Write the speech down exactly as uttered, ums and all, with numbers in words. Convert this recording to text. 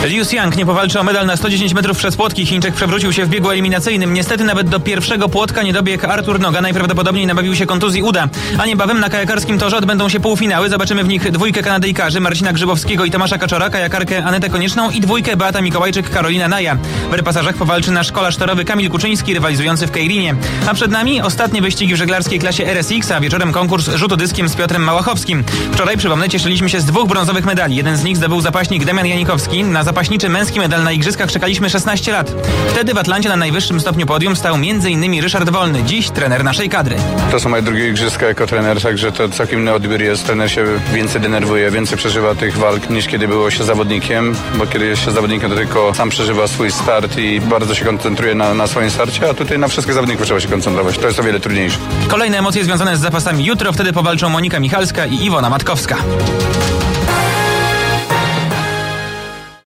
Liu Xiang nie powalczy o medal na sto dziesięć metrów przez płotki. Chińczyk przewrócił się w biegu eliminacyjnym. Niestety nawet do pierwszego płotka nie dobiegł Artur Noga. Najprawdopodobniej nabawił się kontuzji uda. A niebawem na kajakarskim torze odbędą się półfinały. Zobaczymy w nich dwójkę Kanadyjkarzy Marcina Grzybowskiego i Tomasza Kaczora, kajakarkę Anetę Konieczną i dwójkę Beata Mikołajczyk, Karolina Naja. W repasażach powalczy nasz kolarz torowy Kamil Kuczyński, rywalizujący w Kejrinie. A przed nami ostatnie wyścigi w żeglarskiej klasie R S X, a wieczorem konkurs rzutu dyskiem z Piotrem Małachowskim. Wczoraj, przypomnę, cieszyliśmy się z dwóch brązowych medali. Jeden z nich zdobył zapaśnik Damian Janikowski. Na zapaśniczy męski medal na igrzyskach czekaliśmy szesnaście lat. Wtedy w Atlancie na najwyższym stopniu podium stał między innymi Ryszard Wolny, dziś trener naszej kadry. To są moje drugie igrzyska jako trener, także to całkiem inny odbiór jest. Trener się więcej denerwuje, więcej przeżywa tych walk niż kiedy było się zawodnikiem, bo kiedy jest się zawodnikiem, to tylko sam przeżywa swój start i bardzo się koncentruje na, na swoim starcie, a tutaj na wszystkich zawodników trzeba się koncentrować. To jest o wiele trudniejsze. Kolejne emocje związane z zapasami jutro, wtedy powalczą Monika Michalska i Iwona Matkowska.